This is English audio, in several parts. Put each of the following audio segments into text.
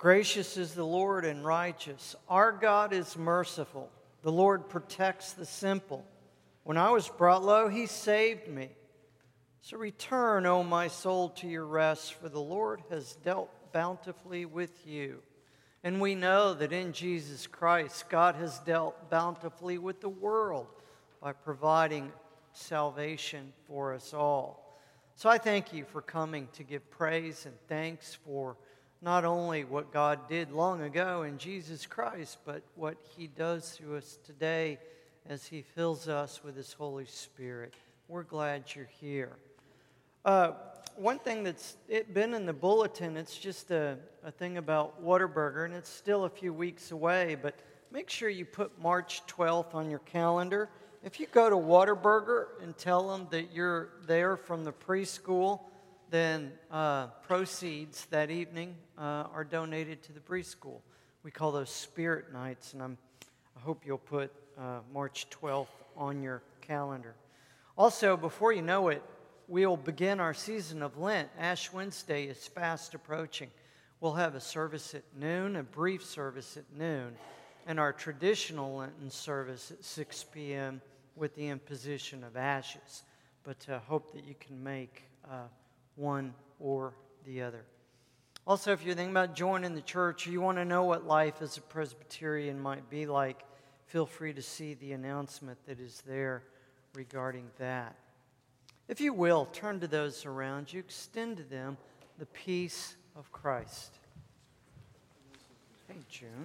Gracious is the Lord and righteous. Our God is merciful. The Lord protects the simple. When I was brought low, He saved me. So return, O my soul, to your rest, for the Lord has dealt bountifully with you. And we know that in Jesus Christ, God has dealt bountifully with the world by providing salvation for us all. So I thank you for coming to give praise and thanks for not only what God did long ago in Jesus Christ, but what He does through us today as He fills us with His Holy Spirit. We're glad you're here. One thing that's been in the bulletin, it's just a thing about Whataburger, and it's still a few weeks away, but make sure you put March 12th on your calendar. If you go to Whataburger and tell them that you're there from the preschool, then proceeds that evening are donated to the preschool. We call those Spirit Nights, and I hope you'll put March 12th on your calendar. Also, before you know it, we'll begin our season of Lent. Ash Wednesday is fast approaching. We'll have a service at noon, a brief service at noon, and our traditional Lenten service at 6 p.m. with the imposition of ashes. But hope that you can make one or the other. Also, if you're thinking about joining the church or you want to know what life as a Presbyterian might be like, feel free to see the announcement that is there regarding that. If you will, turn to those around you, extend to them the peace of Christ. Hey, June.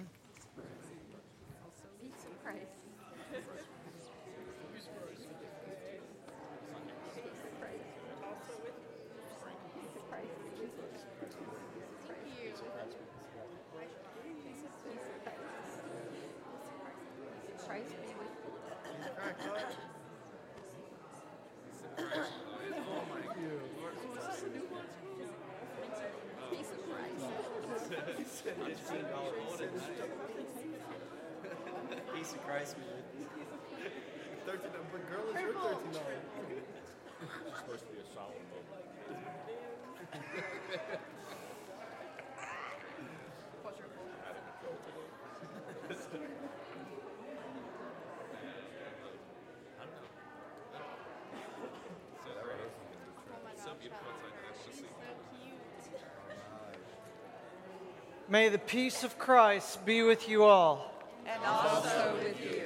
Peace of Christ be with you. $13, but girl, it's your $13. It's supposed to be a solemn moment. May the peace of Christ be with you all. And also with you.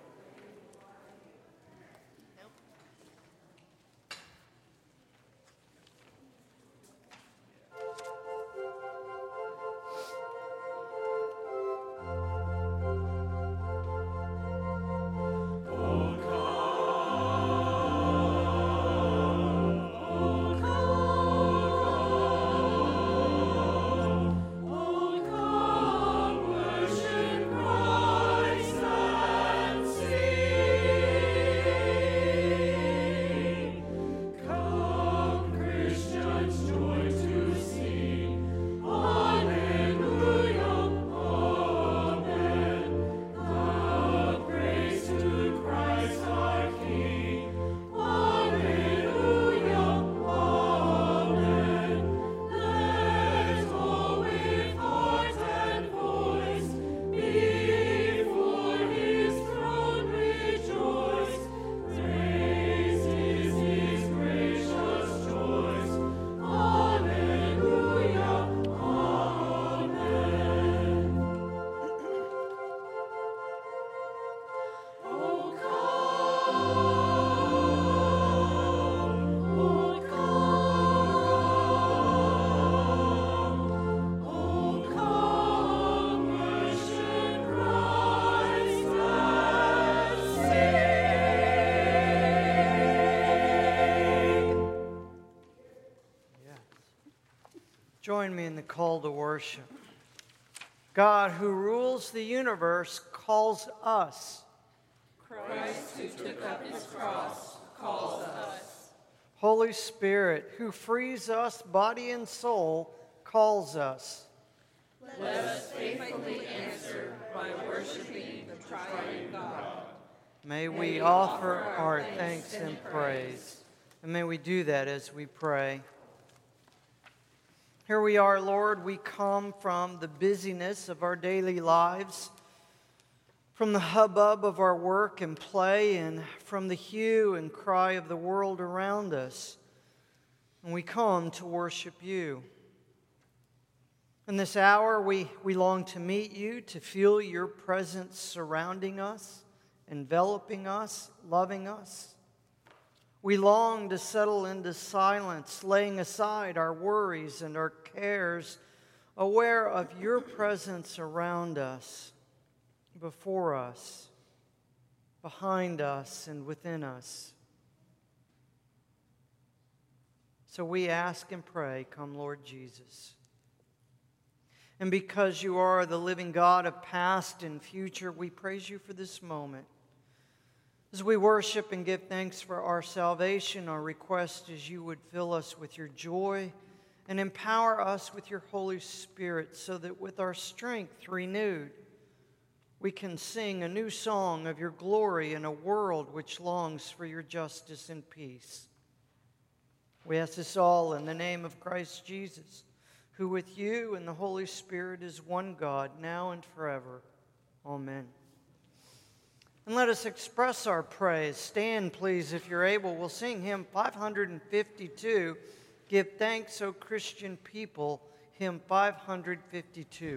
Join me in the call to worship. God, who rules the universe, calls us. Christ, who took up his cross, calls us. Holy Spirit, who frees us body and soul, calls us. Let us faithfully answer by worshiping the triune God. May we offer our thanks and praise. And may we do that as we pray. Here we are, Lord. We come from the busyness of our daily lives, from the hubbub of our work and play, and from the hue and cry of the world around us. And we come to worship you. In this hour, we long to meet you, to feel your presence surrounding us, enveloping us, loving us. We long to settle into silence, laying aside our worries and our cares, aware of your presence around us, before us, behind us, and within us. So we ask and pray, come Lord Jesus. And because you are the living God of past and future, we praise you for this moment. As we worship and give thanks for our salvation, our request is you would fill us with your joy and empower us with your Holy Spirit so that with our strength renewed, we can sing a new song of your glory in a world which longs for your justice and peace. We ask this all in the name of Christ Jesus, who with you and the Holy Spirit is one God, now and forever. Amen. And let us express our praise. Stand, please, if you're able. We'll sing hymn 552, Give Thanks, O Christian People, hymn 552.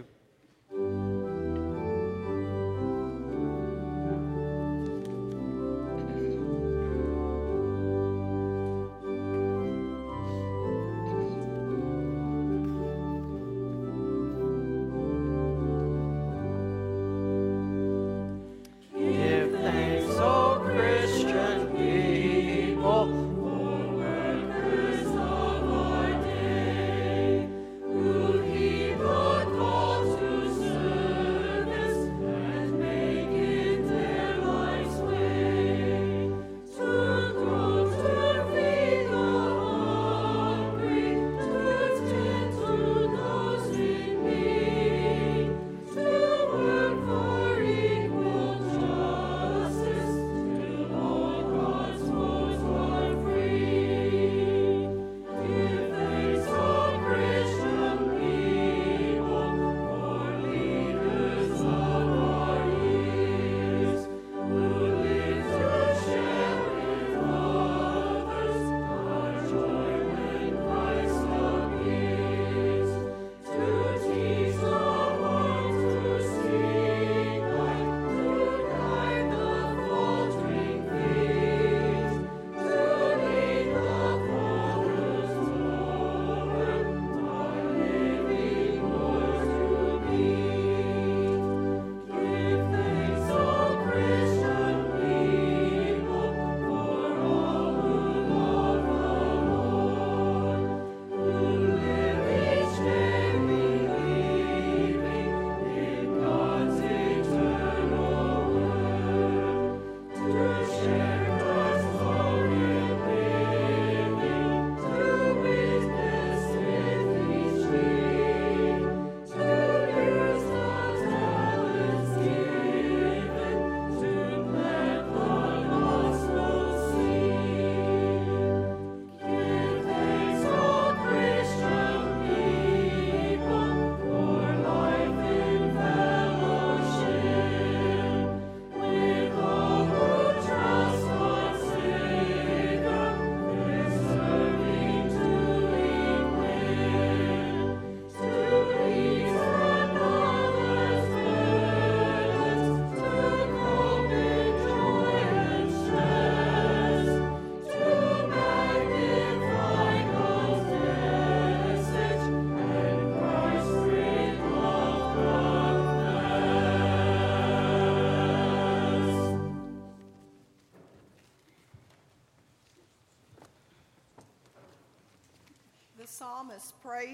Psalmist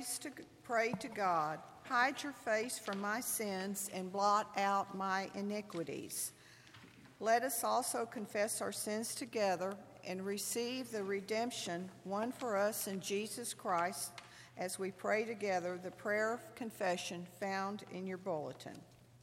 pray to God, hide your face from my sins and blot out my iniquities. Let us also confess our sins together and receive the redemption won for us in Jesus Christ as we pray together the prayer of confession found in your bulletin.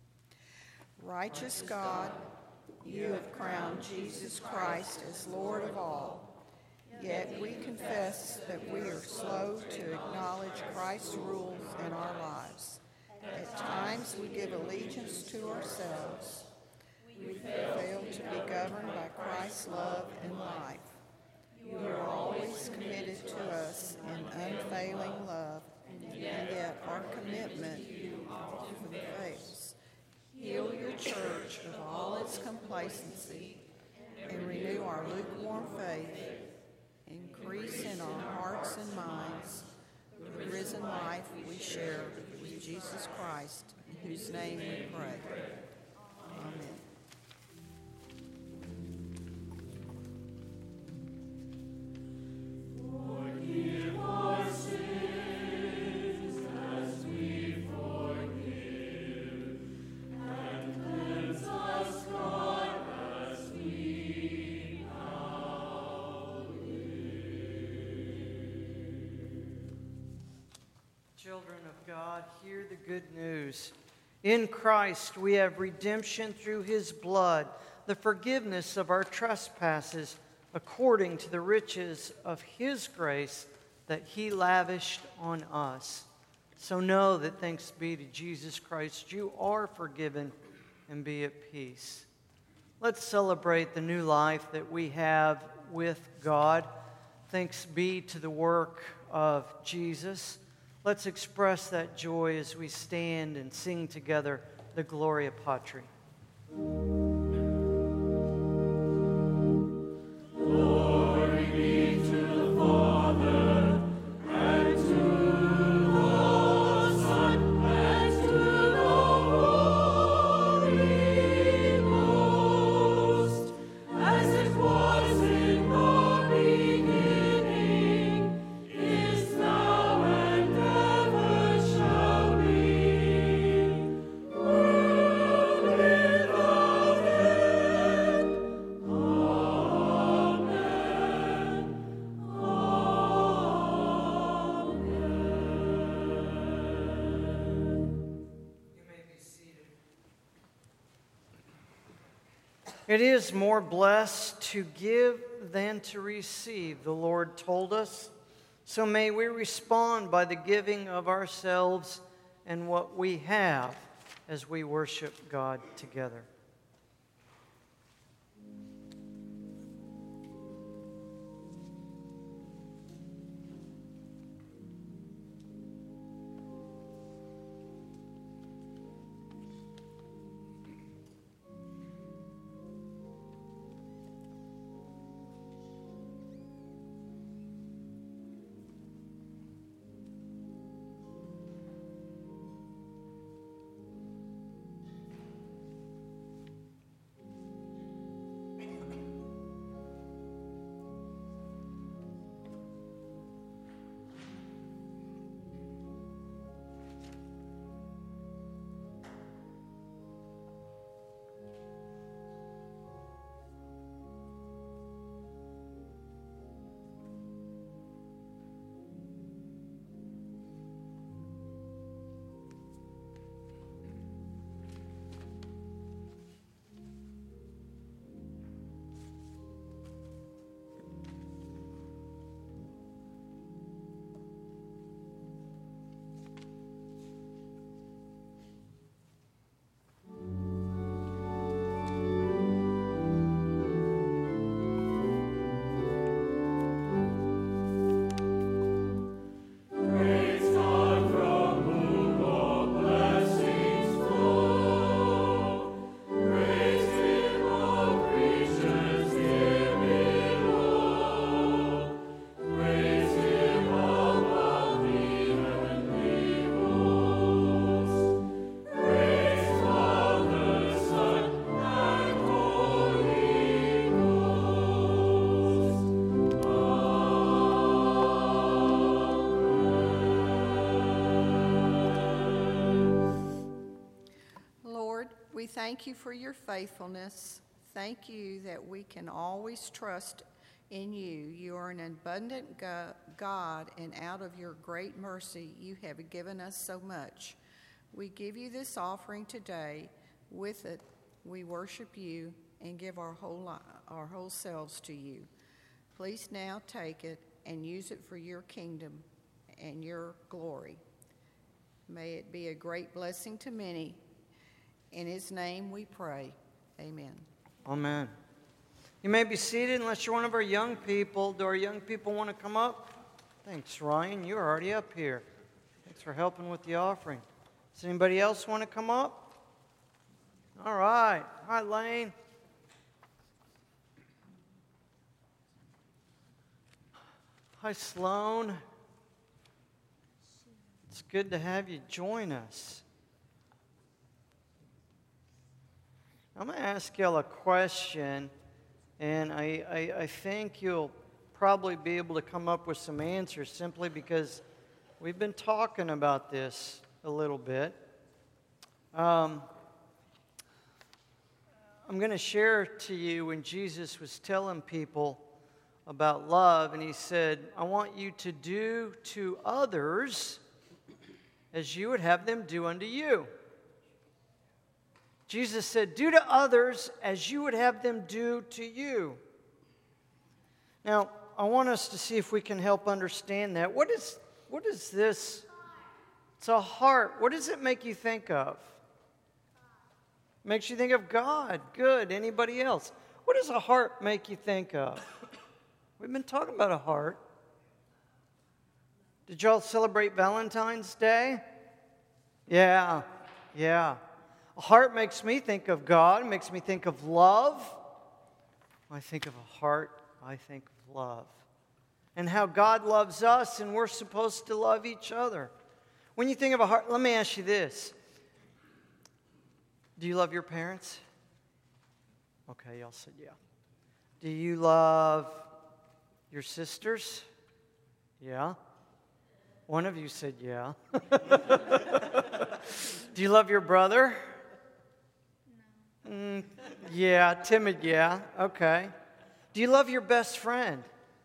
Righteous God, you have crowned Jesus Christ as Lord of all. Yet we confess that we are slow to acknowledge Christ's rules in our lives. At times we give allegiance to ourselves. We fail to be governed by Christ's love and life. You are always committed to us in unfailing love, and yet our commitment often fails. Heal your church of all its complacency and renew our lukewarm faith. Increase in our hearts and minds the risen life we share with Jesus Christ, in whose name we pray. Amen. Children of God, hear the good news. In Christ we have redemption through his blood, the forgiveness of our trespasses, according to the riches of his grace that he lavished on us. So know that thanks be to Jesus Christ, you are forgiven, and be at peace. Let's celebrate the new life that we have with God. Thanks be to the work of Jesus. Let's express that joy as we stand and sing together the Gloria Patri. It is more blessed to give than to receive, the Lord told us. So may we respond by the giving of ourselves and what we have as we worship God together. We thank you for your faithfulness. Thank you that we can always trust in you. You are an abundant God, and out of your great mercy, you have given us so much. We give you this offering today. With it, we worship you and give our whole selves to you. Please now take it and use it for your kingdom and your glory. May it be a great blessing to many. In his name we pray. Amen. Amen. You may be seated unless you're one of our young people. Do our young people want to come up? Thanks, Ryan. You're already up here. Thanks for helping with the offering. Does anybody else want to come up? All right. Hi, Lane. Hi, Sloan. It's good to have you join us. I'm going to ask y'all a question, and I think you'll probably be able to come up with some answers simply because we've been talking about this a little bit. I'm going to share to you when Jesus was telling people about love, and he said, I want you to do to others as you would have them do unto you. Jesus said, do to others as you would have them do to you. Now, I want us to see if we can help understand that. What is this? It's a heart. What does it make you think of? Makes you think of God. Good. Anybody else? What does a heart make you think of? We've been talking about a heart. Did y'all celebrate Valentine's Day? Yeah. A heart makes me think of God, makes me think of love. When I think of a heart, I think of love. And how God loves us, and we're supposed to love each other. When you think of a heart, let me ask you this. Do you love your parents? Okay, y'all said yeah. Do you love your sisters? Yeah. One of you said yeah. Do you love your brother? No. Yeah, timid, yeah. Okay. Do you love your best friend?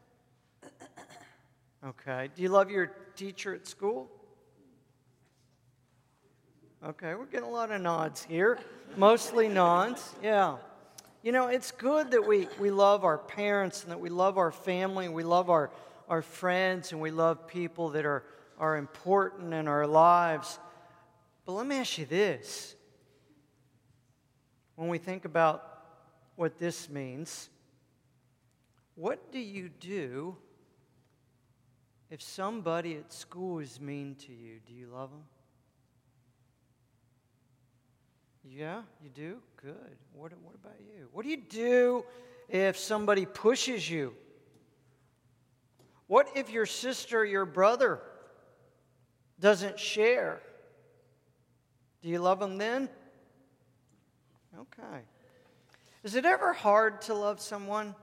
Okay. Do you love your teacher at school? Okay, we're getting a lot of nods here. Mostly nods, yeah. You know, it's good that we love our parents and that we love our family and we love our friends and we love people that are important in our lives. But let me ask you this. When we think about what this means, what do you do if somebody at school is mean to you? Do you love them? Yeah, you do? Good. What about you? What do you do if somebody pushes you? What if your sister or your brother doesn't share? Do you love them then? Okay. Is it ever hard to love someone?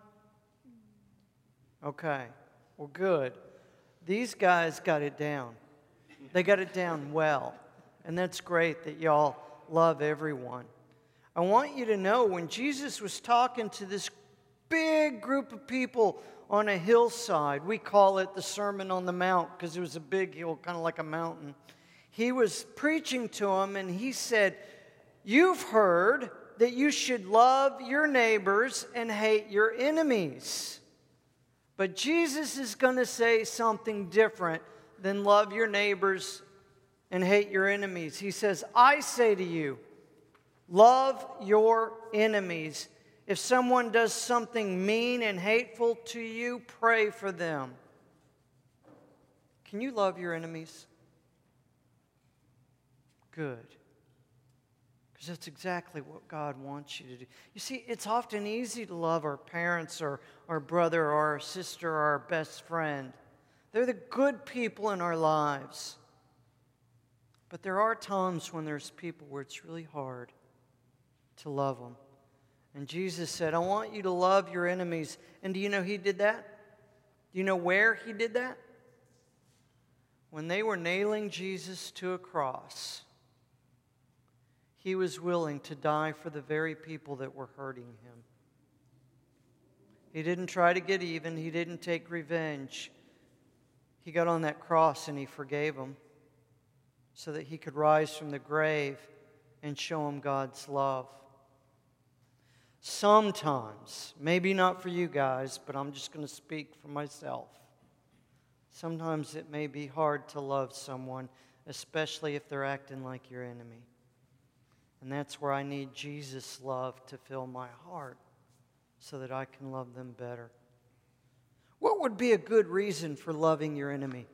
Okay. Well, good. These guys got it down. They got it down well. And that's great that y'all love everyone. I want you to know when Jesus was talking to this big group of people on a hillside, we call it the Sermon on the Mount because it was a big hill, kind of like a mountain. He was preaching to them and he said, you've heard that you should love your neighbors and hate your enemies. But Jesus is going to say something different than love your neighbors and hate your enemies. He says, I say to you, love your enemies. If someone does something mean and hateful to you, pray for them. Can you love your enemies? Good. Because that's exactly what God wants you to do. You see, it's often easy to love our parents or our brother or our sister or our best friend. They're the good people in our lives. But there are times when there's people where it's really hard to love them. And Jesus said, I want you to love your enemies. And do you know he did that? Do you know where he did that? When they were nailing Jesus to a cross, he was willing to die for the very people that were hurting him. He didn't try to get even. He didn't take revenge. He got on that cross and he forgave them so that he could rise from the grave and show them God's love. Sometimes, maybe not for you guys, but I'm just going to speak for myself. Sometimes it may be hard to love someone, especially if they're acting like your enemy. And that's where I need Jesus' love to fill my heart so that I can love them better. What would be a good reason for loving your enemy?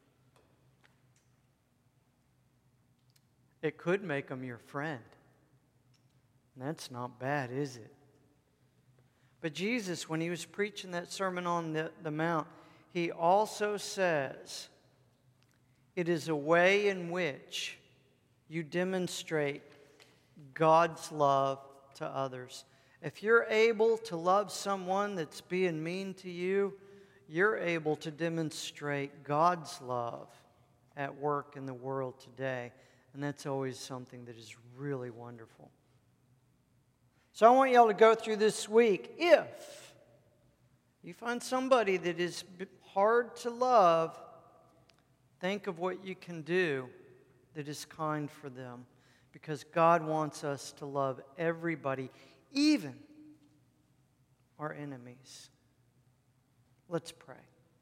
It could make them your friend. And that's not bad, is it? But Jesus, when he was preaching that Sermon on the Mount, he also says, it is a way in which you demonstrate God's love to others. If you're able to love someone that's being mean to you, you're able to demonstrate God's love at work in the world today. And that's always something that is really wonderful. So I want y'all to go through this week. If you find somebody that is hard to love, think of what you can do that is kind for them. Because God wants us to love everybody, even our enemies. Let's pray.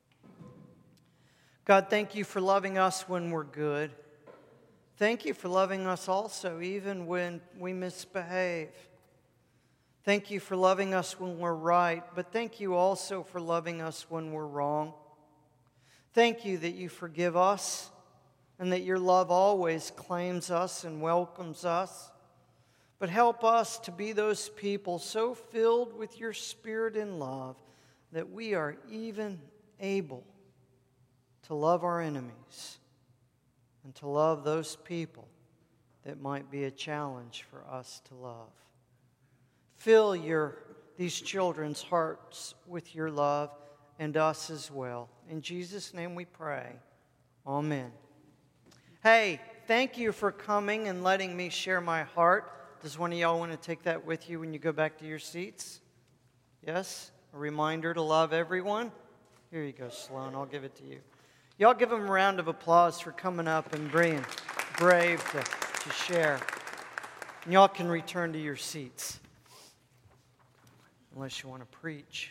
God, thank you for loving us when we're good. Thank you for loving us also even when we misbehave. Thank you for loving us when we're right, but thank you also for loving us when we're wrong. Thank you that you forgive us and that your love always claims us and welcomes us. But help us to be those people so filled with your Spirit and love that we are even able to love our enemies and to love those people that might be a challenge for us to love. Fill these children's hearts with your love and us as well. In Jesus' name we pray. Amen. Hey, thank you for coming and letting me share my heart. Does one of y'all want to take that with you when you go back to your seats? Yes? A reminder to love everyone? Here you go, Sloan. I'll give it to you. Y'all give them a round of applause for coming up and being brave to share. And y'all can return to your seats. Unless you want to preach.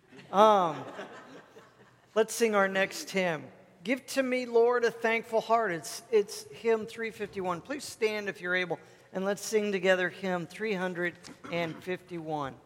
Let's sing our next hymn. Give to me, Lord, a thankful heart. It's hymn 351. Please stand if you're able, and let's sing together hymn 351.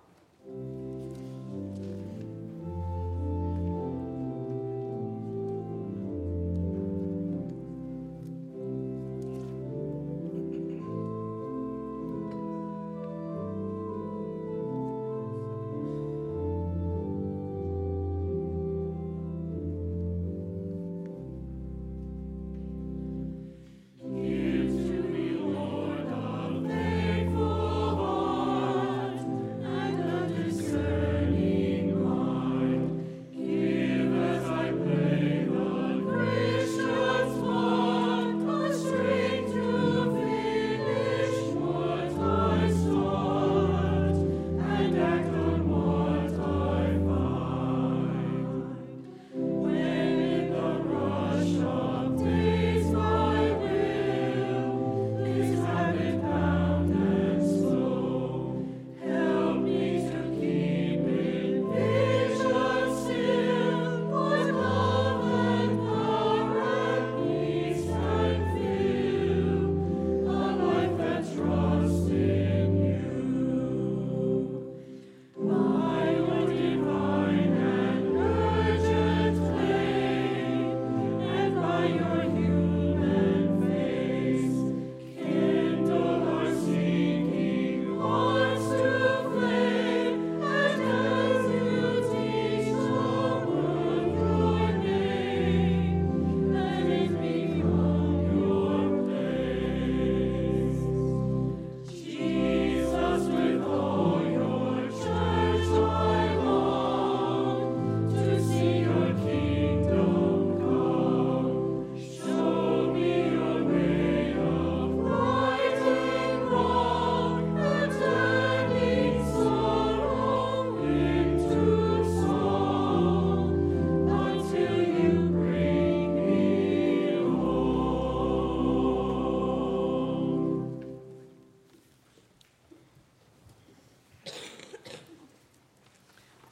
Faithful heart and understand.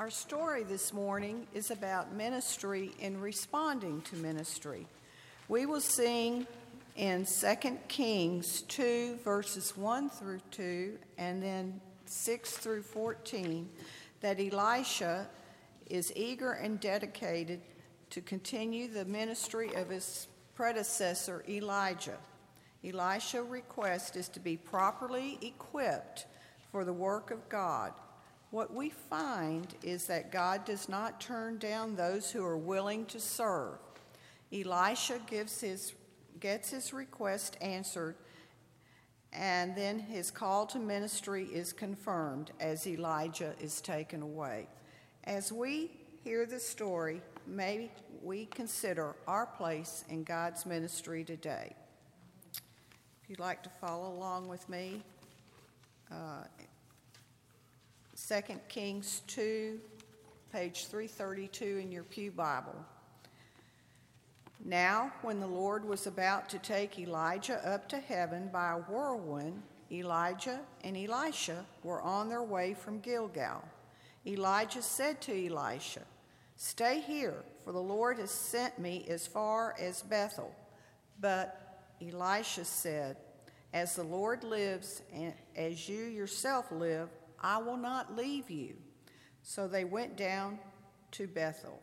Our story this morning is about ministry and responding to ministry. We will sing in 2 Kings 2, verses 1 through 2, and then 6 through 14, that Elisha is eager and dedicated to continue the ministry of his predecessor, Elijah. Elisha's request is to be properly equipped for the work of God. What we find is that God does not turn down those who are willing to serve. Elisha gets his request answered, and then his call to ministry is confirmed as Elijah is taken away. As we hear the story, may we consider our place in God's ministry today. If you'd like to follow along with me, 2 Kings 2, page 332 in your pew Bible. Now, when the Lord was about to take Elijah up to heaven by a whirlwind, Elijah and Elisha were on their way from Gilgal. Elijah said to Elisha, "Stay here, for the Lord has sent me as far as Bethel." But Elisha said, "As the Lord lives and as you yourself live, I will not leave you." So they went down to Bethel.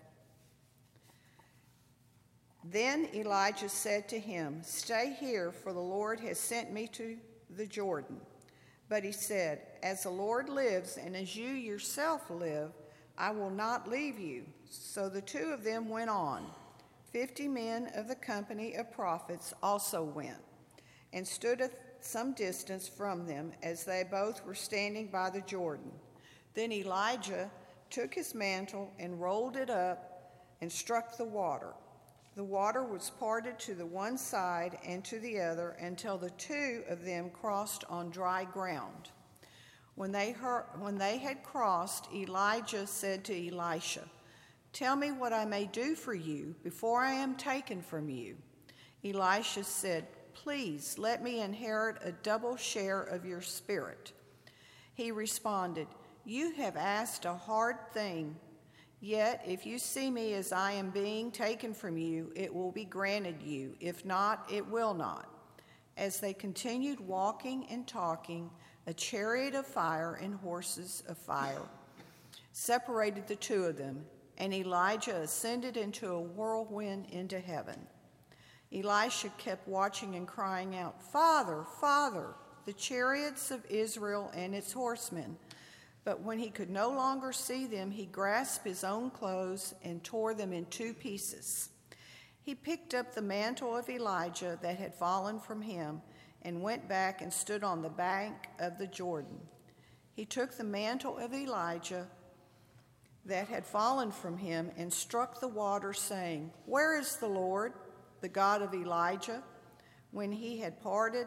Then Elijah said to him, "Stay here, for the Lord has sent me to the Jordan." But he said, "As the Lord lives and as you yourself live, I will not leave you." So the two of them went on. 50 men of the company of prophets also went and stood at some distance from them as they both were standing by the Jordan. Then Elijah took his mantle and rolled it up and struck the water. The water was parted to the one side and to the other until the two of them crossed on dry ground. When they had crossed, Elijah said to Elisha, "Tell me what I may do for you before I am taken from you." Elisha said, "Please let me inherit a double share of your spirit." He responded, "You have asked a hard thing. Yet if you see me as I am being taken from you, it will be granted you. If not, it will not." As they continued walking and talking, a chariot of fire and horses of fire separated the two of them, and Elijah ascended into a whirlwind into heaven. Elisha kept watching and crying out, "Father, Father, the chariots of Israel and its horsemen." But when he could no longer see them, he grasped his own clothes and tore them in two pieces. He picked up the mantle of Elijah that had fallen from him and went back and stood on the bank of the Jordan. He took the mantle of Elijah that had fallen from him and struck the water, saying, "Where is the Lord, the God of Elijah?" When he had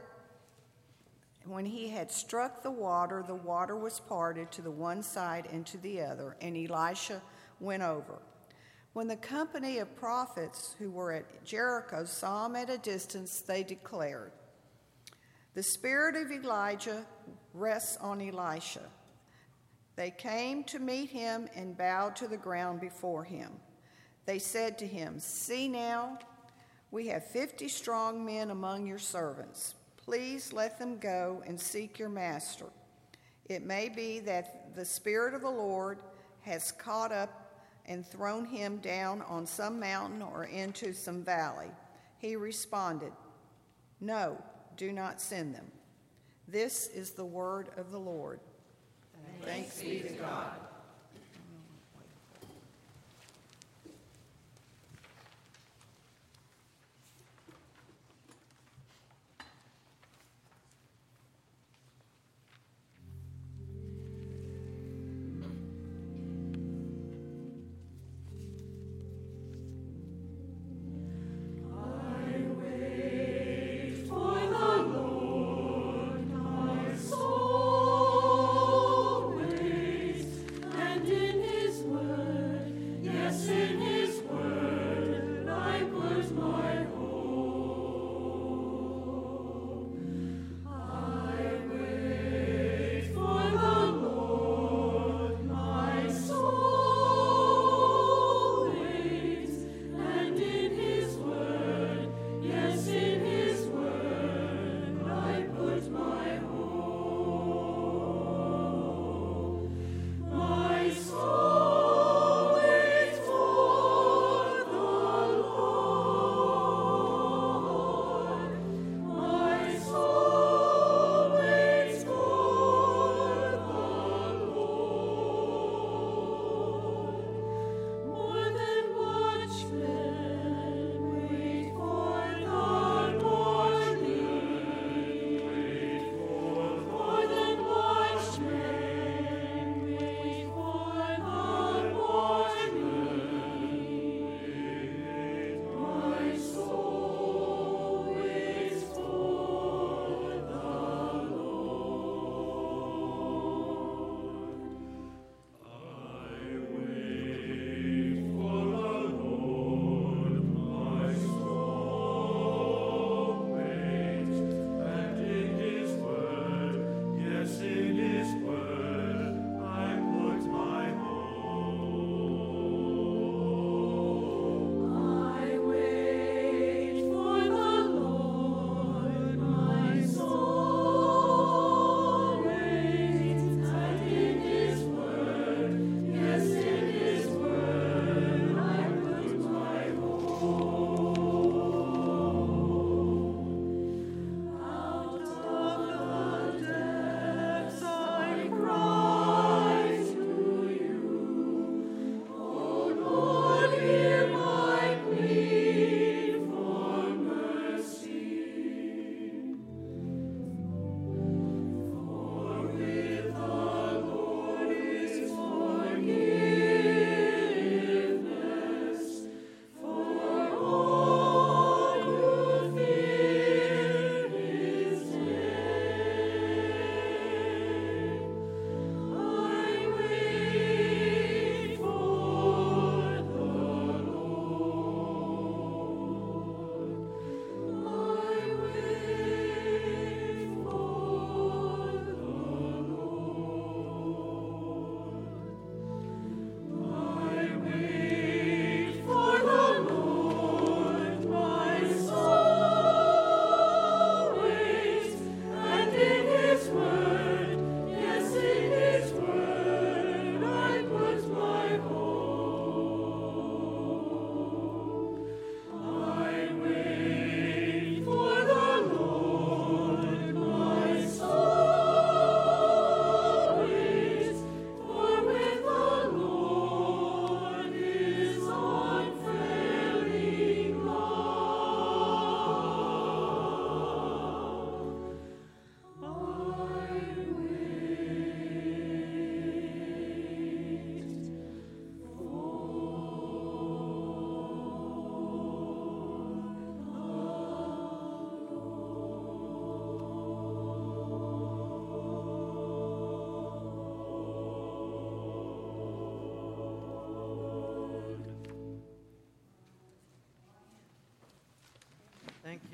struck the water was parted to the one side and to the other, and Elisha went over. When the company of prophets who were at Jericho saw him at a distance, they declared, "The spirit of Elijah rests on Elisha." They came to meet him and bowed to the ground before him. They said to him, "See now, we have 50 strong men among your servants. Please let them go and seek your master. It may be that the Spirit of the Lord has caught up and thrown him down on some mountain or into some valley." He responded, "No, do not send them." This is the word of the Lord. Thanks be to God. My soul waits.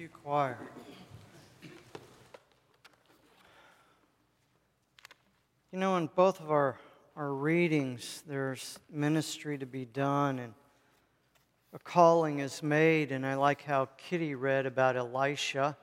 you, choir. You know, in both of our readings, there's ministry to be done and a calling is made. And I like how Kitty read about Elisha.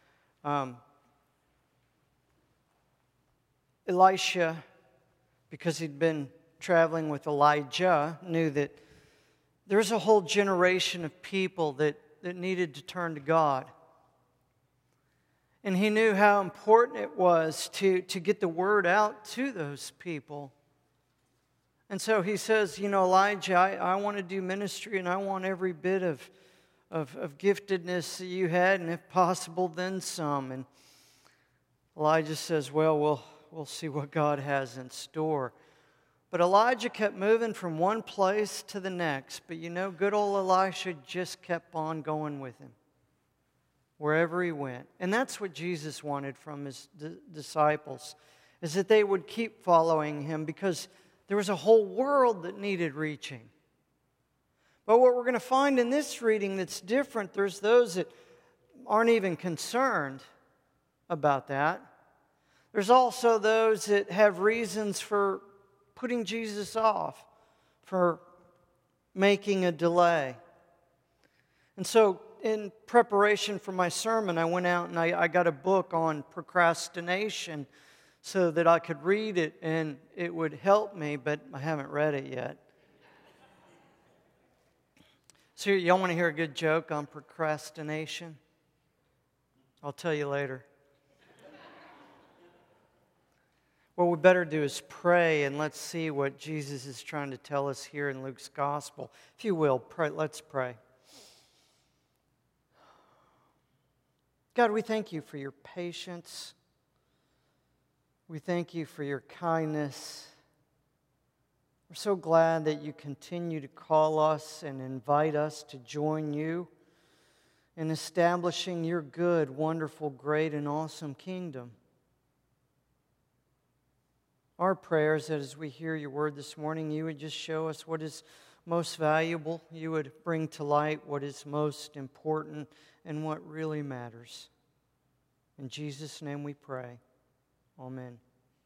Elisha, because he'd been traveling with Elijah, knew that there's a whole generation of people that needed to turn to God. And he knew how important it was to get the word out to those people. And so he says, you know, Elijah, I want to do ministry and I want every bit of giftedness that you had, and if possible, then some. And Elijah says, well, we'll see what God has in store. But Elijah kept moving from one place to the next. But you know, good old Elisha just kept on going with him wherever he went. And that's what Jesus wanted from his disciples, is that they would keep following him, because there was a whole world that needed reaching. But what we're going to find in this reading that's different, there's those that aren't even concerned about that. There's also those that have reasons for putting Jesus off, for making a delay. And so in preparation for my sermon, I went out and I got a book on procrastination so that I could read it and it would help me, but I haven't read it yet. So y'all want to hear a good joke on procrastination? I'll tell you later. What we better do is pray, and let's see what Jesus is trying to tell us here in Luke's gospel. If you will, pray. Let's pray. God, we thank you for your patience. We thank you for your kindness. We're so glad that you continue to call us and invite us to join you in establishing your good, wonderful, great, and awesome kingdom. Our prayer is that as we hear your word this morning, you would just show us what is most valuable. You would bring to light what is most important and what really matters. In Jesus' name we pray. Amen.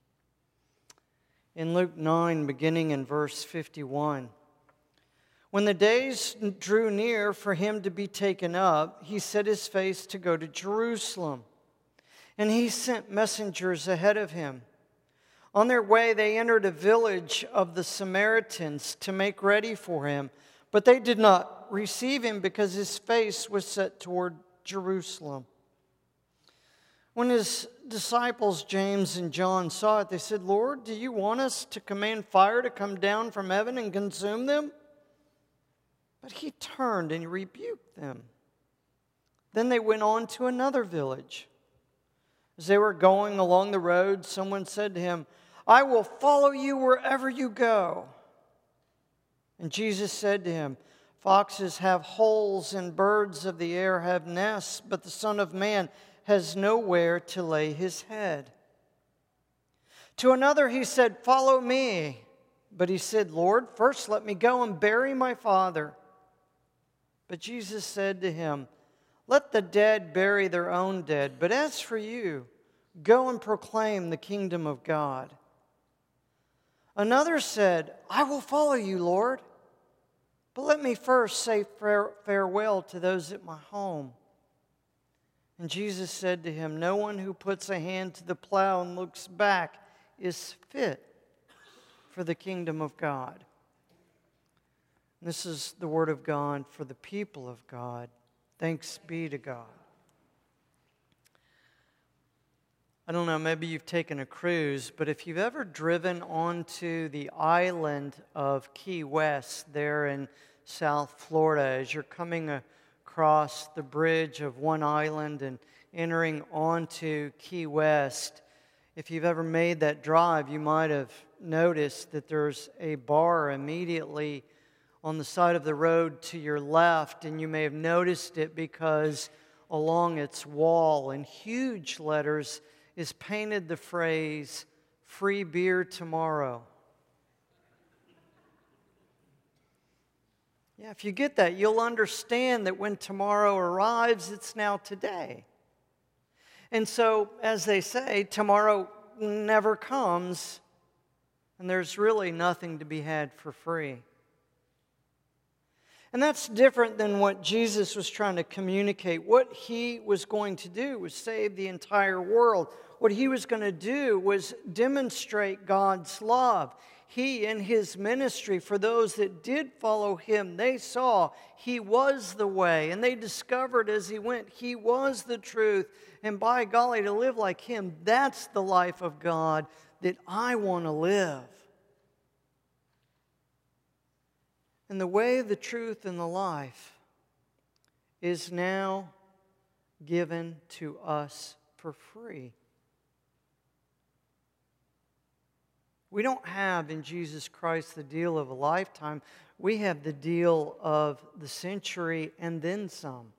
In Luke 9, beginning in verse 51, when the days drew near for him to be taken up, he set his face to go to Jerusalem, and he sent messengers ahead of him. On their way, they entered a village of the Samaritans to make ready for him, but they did not receive him because his face was set toward Jerusalem. When his disciples, James and John, saw it, they said, "Lord, do you want us to command fire to come down from heaven and consume them?" But he turned and rebuked them. Then they went on to another village. As they were going along the road, someone said to him, "I will follow you wherever you go." And Jesus said to him, "Foxes have holes and birds of the air have nests, but the Son of Man has nowhere to lay his head." To another he said, "Follow me." But he said, "Lord, first let me go and bury my father." But Jesus said to him, "Let the dead bury their own dead, but as for you, go and proclaim the kingdom of God." Another said, "I will follow you, Lord, but let me first say farewell to those at my home." And Jesus said to him, "No one who puts a hand to the plow and looks back is fit for the kingdom of God." This is the word of God for the people of God. Thanks be to God. I don't know, maybe you've taken a cruise, but if you've ever driven onto the island of Key West there in South Florida, as you're coming across the bridge of one island and entering onto Key West, if you've ever made that drive, you might have noticed that there's a bar immediately on the side of the road to your left, and you may have noticed it because along its wall in huge letters is painted the phrase, "Free beer tomorrow." Yeah, if you get that, you'll understand that when tomorrow arrives, it's now today. And so, as they say, tomorrow never comes, and there's really nothing to be had for free. And that's different than what Jesus was trying to communicate. What he was going to do was save the entire world. What he was going to do was demonstrate God's love. He, in his ministry, for those that did follow him, they saw he was the way. And they discovered as he went, he was the truth. And by golly, to live like him, that's the life of God that I want to live. And the way, the truth, and the life is now given to us for free. We don't have in Jesus Christ the deal of a lifetime. We have the deal of the century and then some.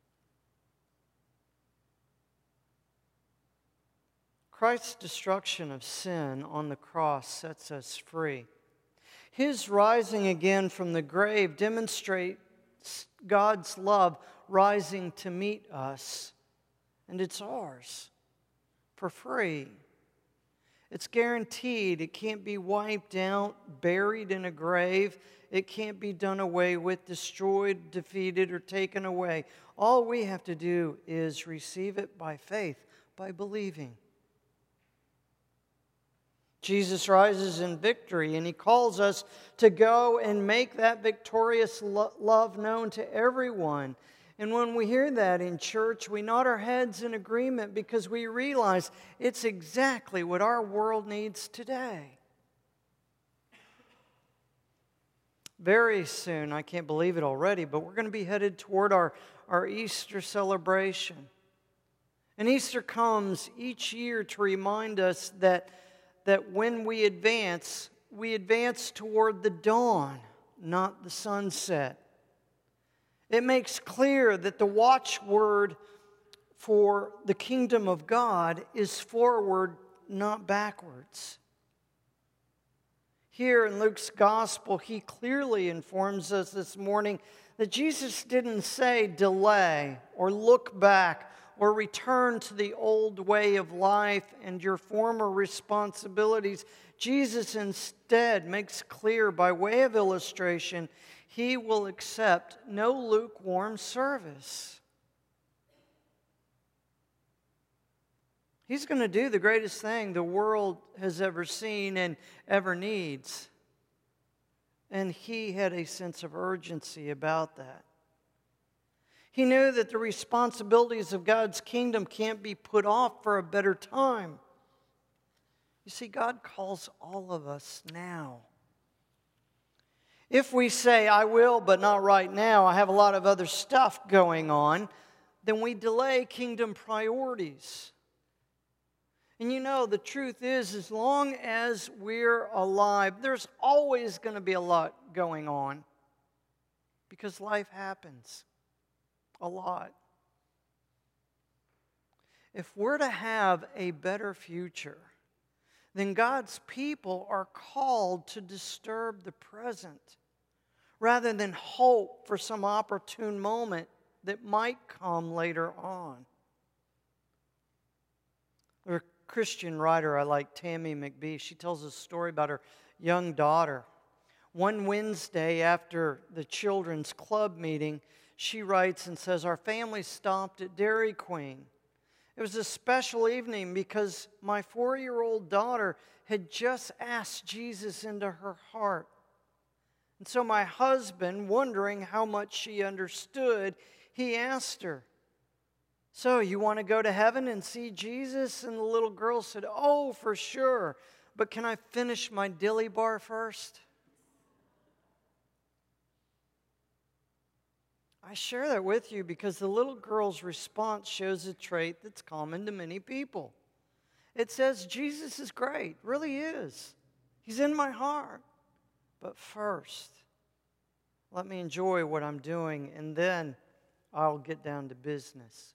Christ's destruction of sin on the cross sets us free. His rising again from the grave demonstrates God's love rising to meet us, and it's ours for free. It's guaranteed. It can't be wiped out, buried in a grave. It can't be done away with, destroyed, defeated, or taken away. All we have to do is receive it by faith, by believing. Jesus rises in victory, and he calls us to go and make that victorious love known to everyone. And when we hear that in church, we nod our heads in agreement because we realize it's exactly what our world needs today. Very soon, I can't believe it already, but we're going to be headed toward our Easter celebration. And Easter comes each year to remind us that when we advance toward the dawn, not the sunset. It makes clear that the watchword for the kingdom of God is forward, not backwards. Here in Luke's gospel, he clearly informs us this morning that Jesus didn't say delay or look back or return to the old way of life and your former responsibilities. Jesus instead makes clear by way of illustration, he will accept no lukewarm service. He's going to do the greatest thing the world has ever seen and ever needs. And he had a sense of urgency about that. He knew that the responsibilities of God's kingdom can't be put off for a better time. You see, God calls all of us now. If we say, I will, but not right now, I have a lot of other stuff going on, then we delay kingdom priorities. And you know, the truth is, as long as we're alive, there's always going to be a lot going on because life happens. A lot. If we're to have a better future, then God's people are called to disturb the present rather than hope for some opportune moment that might come later on. There's a Christian writer I like, Tammy McBee. She tells a story about her young daughter. One Wednesday after the children's club meeting, she writes and says, our family stopped at Dairy Queen. It was a special evening because my 4-year-old daughter had just asked Jesus into her heart. And so my husband, wondering how much she understood, he asked her, so you want to go to heaven and see Jesus? And the little girl said, oh, for sure. But can I finish my dilly bar first? I share that with you because the little girl's response shows a trait that's common to many people. It says, Jesus is great, really is. He's in my heart. But first, let me enjoy what I'm doing, and then I'll get down to business.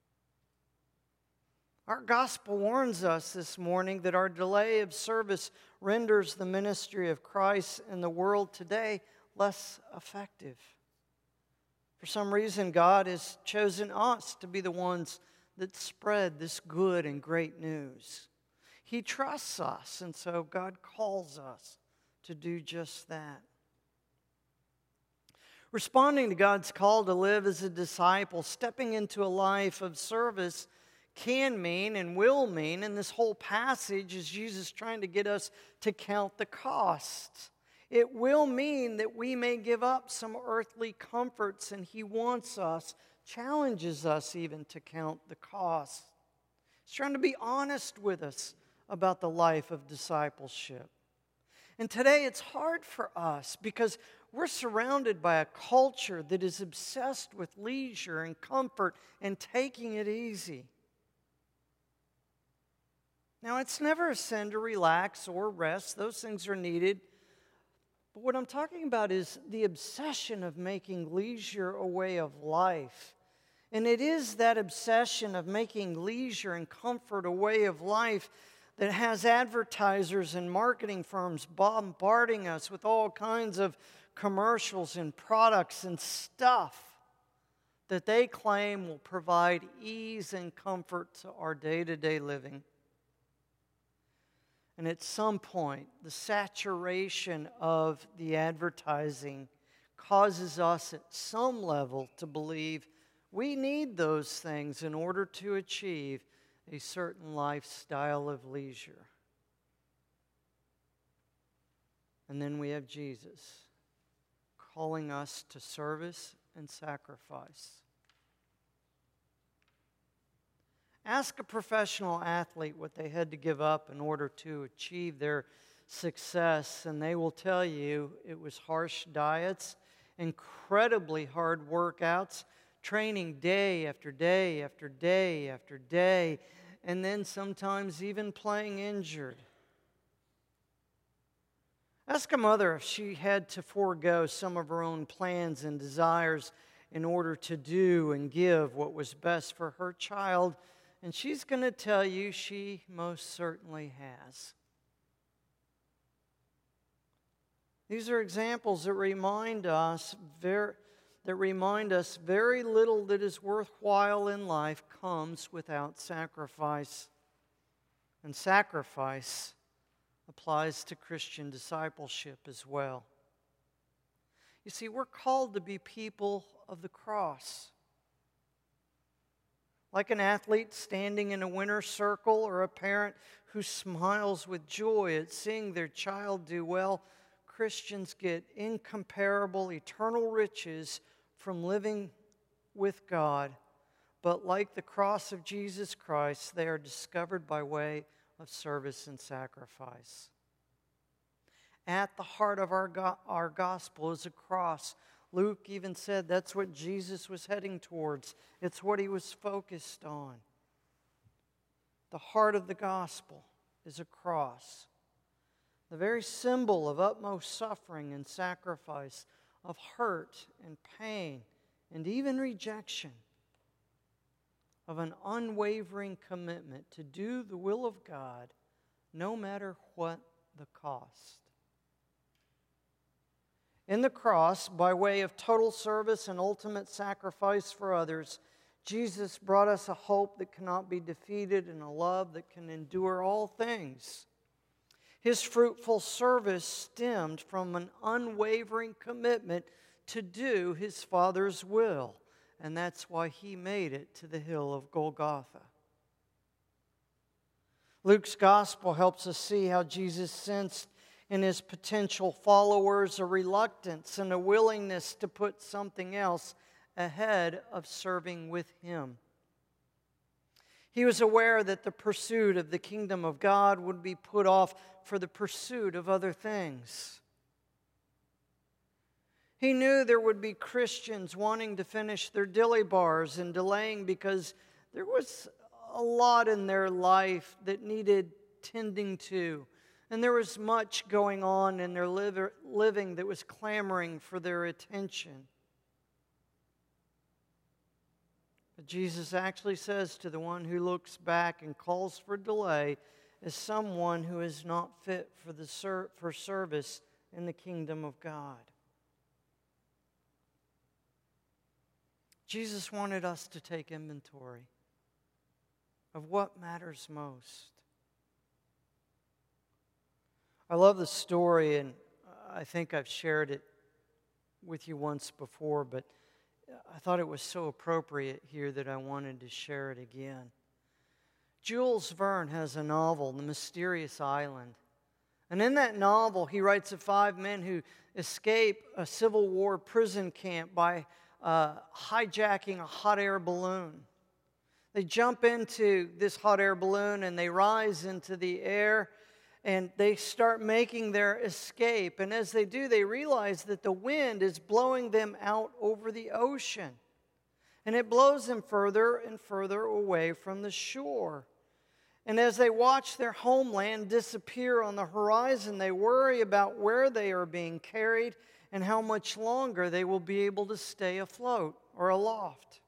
Our gospel warns us this morning that our delay of service renders the ministry of Christ in the world today less effective. For some reason, God has chosen us to be the ones that spread this good and great news. He trusts us, and so God calls us to do just that. Responding to God's call to live as a disciple, stepping into a life of service, can mean and will mean, and this whole passage is Jesus trying to get us to count the cost. It will mean that we may give up some earthly comforts, and He wants us, challenges us even to count the cost. He's trying to be honest with us about the life of discipleship. And today it's hard for us because we're surrounded by a culture that is obsessed with leisure and comfort and taking it easy. Now, it's never a sin to relax or rest. Those things are needed. But what I'm talking about is the obsession of making leisure a way of life. And it is that obsession of making leisure and comfort a way of life that has advertisers and marketing firms bombarding us with all kinds of commercials and products and stuff that they claim will provide ease and comfort to our day-to-day living. And at some point, the saturation of the advertising causes us at some level to believe we need those things in order to achieve a certain lifestyle of leisure. And then we have Jesus calling us to service and sacrifice. Ask a professional athlete what they had to give up in order to achieve their success, and they will tell you it was harsh diets, incredibly hard workouts, training day after day after day after day, and then sometimes even playing injured. Ask a mother if she had to forego some of her own plans and desires in order to do and give what was best for her child, and she's going to tell you she most certainly has. These are examples that remind us very little that is worthwhile in life comes without sacrifice. And sacrifice applies to Christian discipleship as well. You see, we're called to be people of the cross. Like an athlete standing in a winner's circle or a parent who smiles with joy at seeing their child do well, Christians get incomparable eternal riches from living with God. But like the cross of Jesus Christ, they are discovered by way of service and sacrifice. At the heart of our gospel is a cross. Luke even said that's what Jesus was heading towards. It's what he was focused on. The heart of the gospel is a cross. The very symbol of utmost suffering and sacrifice, of hurt and pain and even rejection, of an unwavering commitment to do the will of God no matter what the cost. In the cross, by way of total service and ultimate sacrifice for others, Jesus brought us a hope that cannot be defeated and a love that can endure all things. His fruitful service stemmed from an unwavering commitment to do His Father's will, and that's why He made it to the hill of Golgotha. Luke's gospel helps us see how Jesus sensed in His potential followers a reluctance and a willingness to put something else ahead of serving with Him. He was aware that the pursuit of the kingdom of God would be put off for the pursuit of other things. He knew there would be Christians wanting to finish their dilly bars and delaying because there was a lot in their life that needed tending to. And there was much going on in their living that was clamoring for their attention. But Jesus actually says to the one who looks back and calls for delay as someone who is not fit for service in the kingdom of God. Jesus wanted us to take inventory of what matters most. I love the story, and I think I've shared it with you once before, but I thought it was so appropriate here that I wanted to share it again. Jules Verne has a novel, The Mysterious Island. And in that novel, he writes of 5 men who escape a Civil War prison camp by hijacking a hot air balloon. They jump into this hot air balloon and they rise into the air and they start making their escape. And as they do, they realize that the wind is blowing them out over the ocean. And it blows them further and further away from the shore. And as they watch their homeland disappear on the horizon, they worry about where they are being carried and how much longer they will be able to stay afloat or aloft.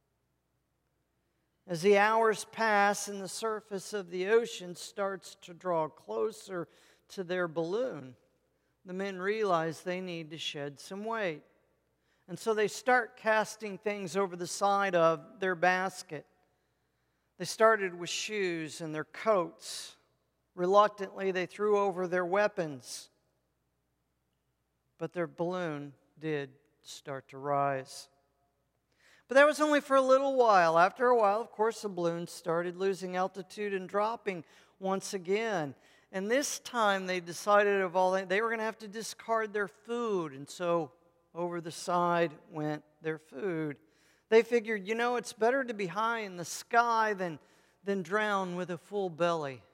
As the hours pass and the surface of the ocean starts to draw closer to their balloon, the men realize they need to shed some weight. And so they start casting things over the side of their basket. They started with shoes and their coats. Reluctantly, they threw over their weapons. But their balloon did start to rise. But that was only for a little while. After a while, of course, the balloon started losing altitude and dropping once again. And this time they decided they were going to have to discard their food. And so over the side went their food. They figured, it's better to be high in the sky than drown with a full belly.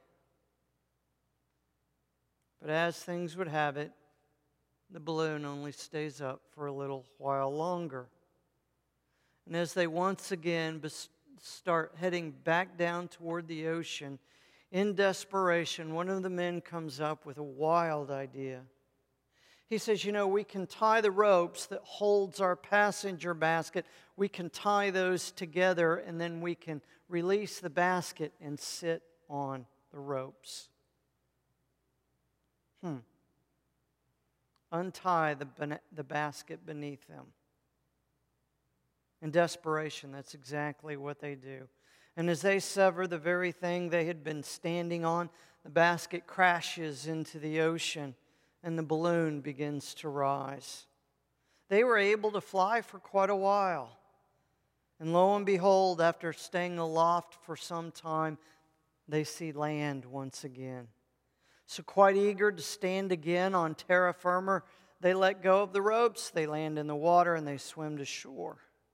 But as things would have it, the balloon only stays up for a little while longer. And as they once again start heading back down toward the ocean, in desperation, one of the men comes up with a wild idea. He says, we can tie the ropes that holds our passenger basket. We can tie those together and then we can release the basket and sit on the ropes. Untie the basket beneath them. In desperation, that's exactly what they do. And as they sever the very thing they had been standing on, the basket crashes into the ocean and the balloon begins to rise. They were able to fly for quite a while. And lo and behold, after staying aloft for some time, they see land once again. So quite eager to stand again on terra firma, they let go of the ropes, they land in the water, and they swim to shore.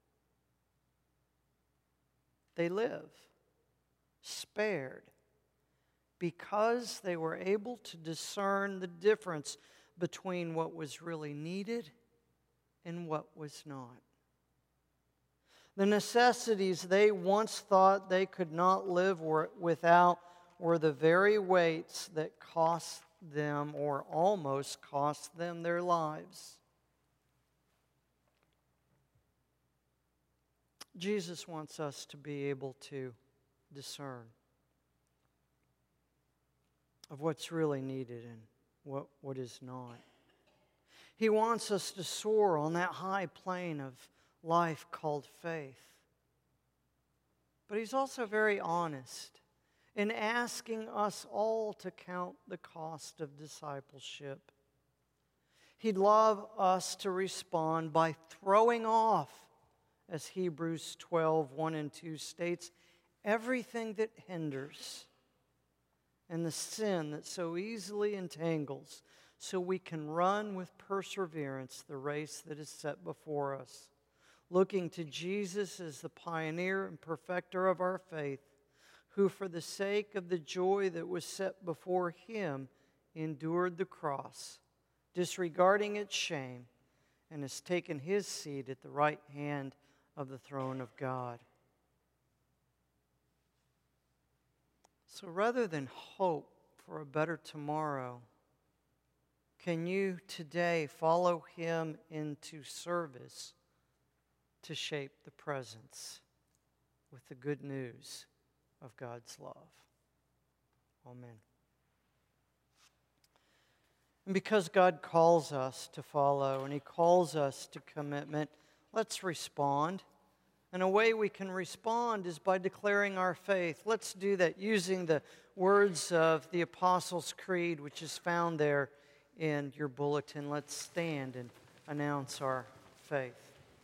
They live, spared, because they were able to discern the difference between what was really needed and what was not. The necessities they once thought they could not live without were the very weights that cost them or almost cost them their lives. Jesus wants us to be able to discern of what's really needed and what is not. He wants us to soar on that high plane of life called faith. But He's also very honest in asking us all to count the cost of discipleship. He'd love us to respond by throwing off, as Hebrews 12:1-2 states, everything that hinders and the sin that so easily entangles, so we can run with perseverance the race that is set before us, looking to Jesus as the pioneer and perfecter of our faith, who for the sake of the joy that was set before Him endured the cross, disregarding its shame, and has taken His seat at the right hand of the throne of God. So rather than hope for a better tomorrow, can you today follow Him into service to shape the presence with the good news of God's love? Amen. And because God calls us to follow and He calls us to commitment, let's respond And a way we can respond is by declaring our faith. Let's do that using the words of the Apostles' Creed, which is found there in your bulletin. Let's stand and announce our faith.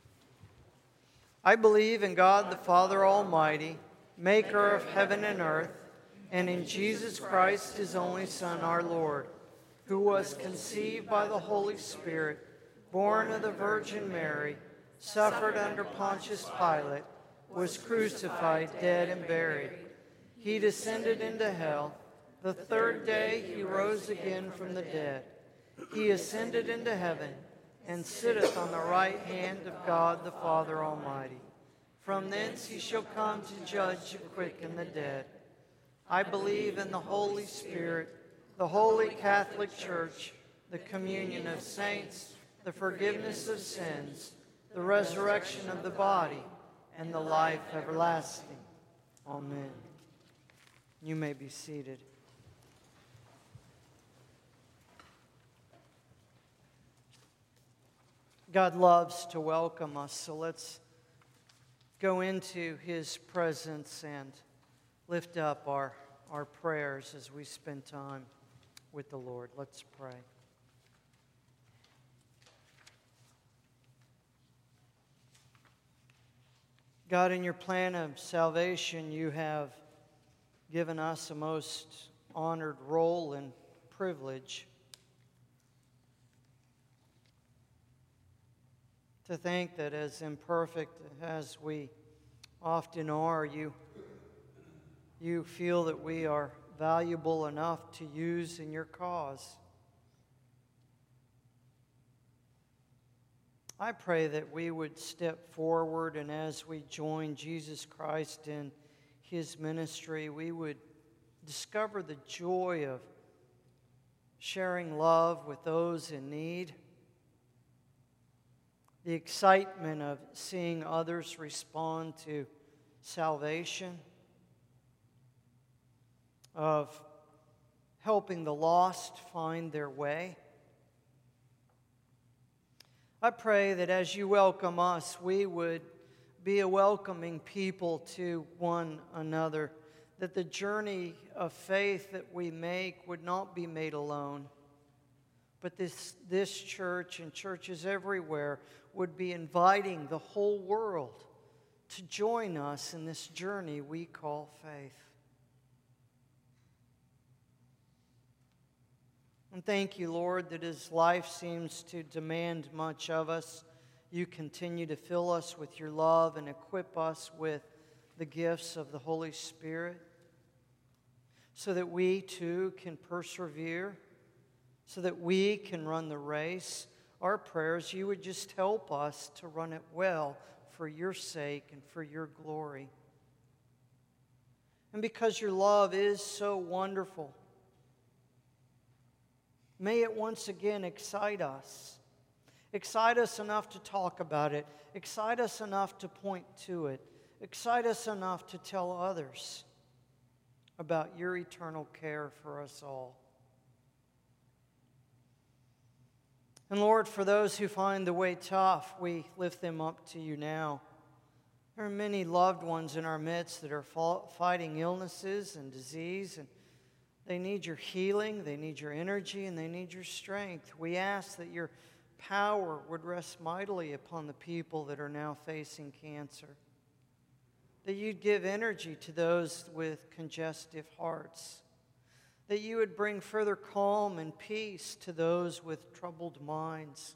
I believe in God the Father Almighty, maker of heaven and earth, and in Jesus Christ, his only Son, our Lord, who was conceived by the Holy Spirit, born of the Virgin Mary, suffered under Pontius Pilate, was crucified, dead, and buried. He descended into hell. The third day he rose again from the dead. He ascended into heaven and sitteth on the right hand of God the Father Almighty. From thence he shall come to judge the quick and the dead. I believe in the Holy Spirit, the holy Catholic Church, the communion of saints, the forgiveness of sins, the resurrection of the body, and the life everlasting. Amen. You may be seated. God loves to welcome us, so let's go into his presence and lift up our prayers as we spend time with the Lord. Let's pray. God, in your plan of salvation, you have given us a most honored role and privilege to think that as imperfect as we often are, you feel that we are valuable enough to use in your cause. I pray that we would step forward, and as we join Jesus Christ in his ministry, we would discover the joy of sharing love with those in need, the excitement of seeing others respond to salvation, of helping the lost find their way. I pray that as you welcome us, we would be a welcoming people to one another, that the journey of faith that we make would not be made alone, but this church and churches everywhere would be inviting the whole world to join us in this journey we call faith. And thank you, Lord, that as life seems to demand much of us, you continue to fill us with your love and equip us with the gifts of the Holy Spirit so that we too can persevere, so that we can run the race. Our prayers, you would just help us to run it well for your sake and for your glory. And because your love is so wonderful, may it once again excite us. Excite us enough to talk about it. Excite us enough to point to it. Excite us enough to tell others about your eternal care for us all. And Lord, for those who find the way tough, we lift them up to you now. There are many loved ones in our midst that are fighting illnesses and disease, and they need your healing, they need your energy, and they need your strength. We ask that your power would rest mightily upon the people that are now facing cancer, that you'd give energy to those with congestive hearts, that you would bring further calm and peace to those with troubled minds,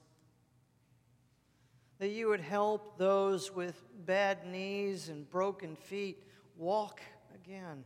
that you would help those with bad knees and broken feet walk again.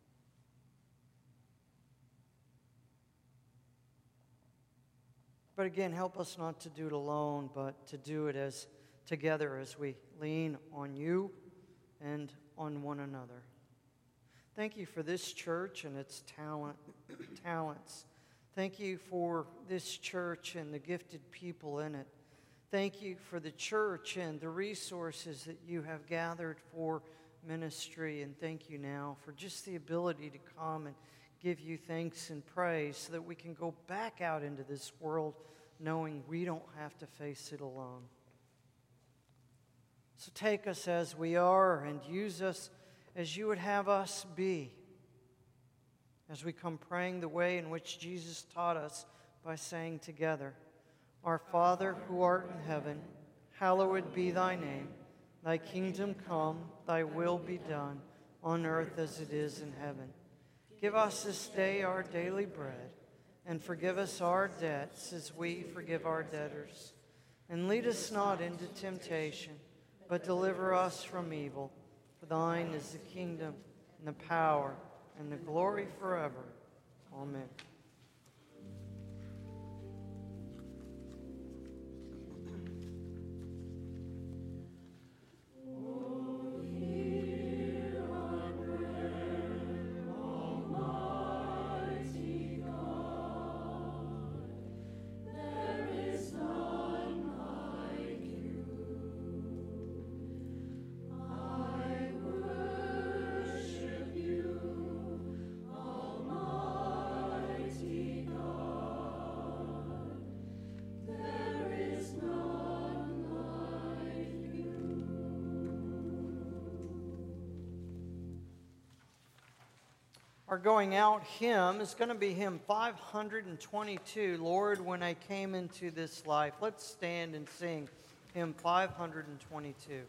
But again, help us not to do it alone, but to do it as together as we lean on you and on one another. Thank you for this church and its talents. Thank you for this church and the gifted people in it. Thank you for the church and the resources that you have gathered for ministry. And thank you now for just the ability to come and give you thanks and praise so that we can go back out into this world knowing we don't have to face it alone. So take us as we are and use us as you would have us be. As we come praying the way in which Jesus taught us by saying together, Our Father who art in heaven, hallowed be thy name. Thy kingdom come, thy will be done, on earth as it is in heaven. Give us this day our daily bread, and forgive us our debts as we forgive our debtors. And lead us not into temptation, but deliver us from evil. For thine is the kingdom, and the power, and the glory forever. Amen. Our going out hymn is going to be hymn 522, Lord, When I Came Into This Life. Let's stand and sing hymn 522.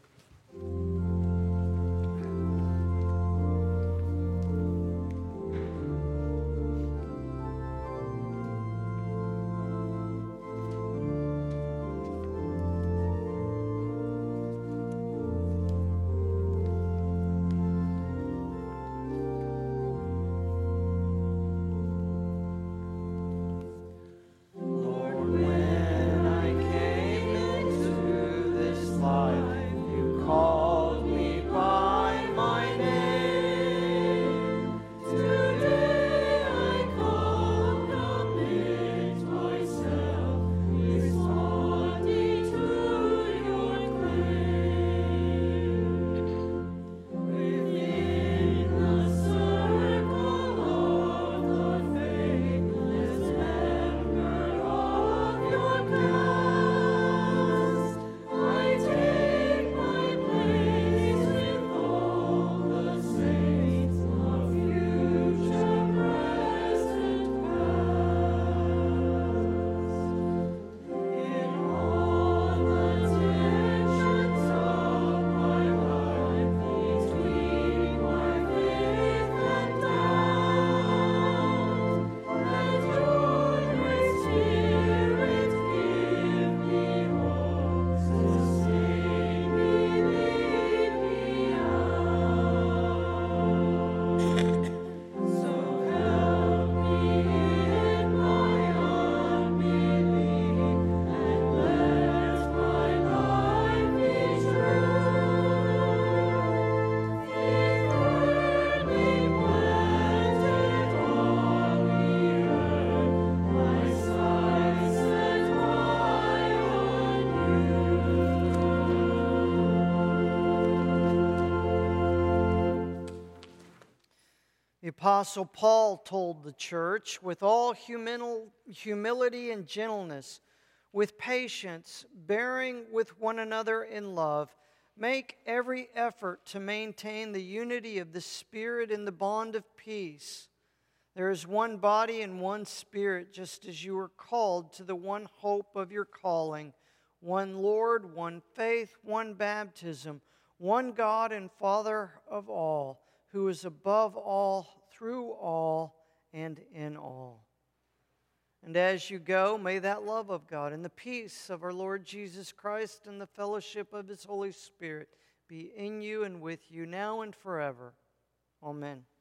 The Apostle Paul told the church, with all humility and gentleness, with patience, bearing with one another in love, make every effort to maintain the unity of the Spirit in the bond of peace. There is one body and one Spirit, just as you were called to the one hope of your calling, one Lord, one faith, one baptism, one God and Father of all, who is above all, through all, and in all. And as you go, may that love of God and the peace of our Lord Jesus Christ and the fellowship of His Holy Spirit be in you and with you now and forever. Amen.